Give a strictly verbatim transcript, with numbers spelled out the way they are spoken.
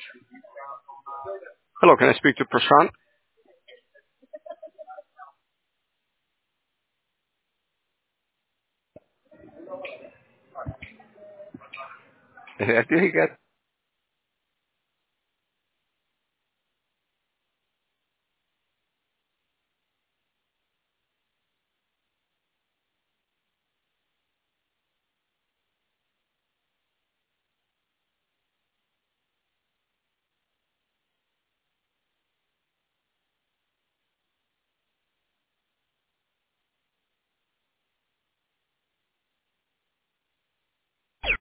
Hello, can I speak to Prashant? I think he got